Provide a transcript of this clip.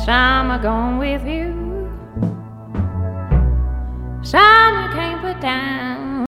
Some are going with you, some you can't put down.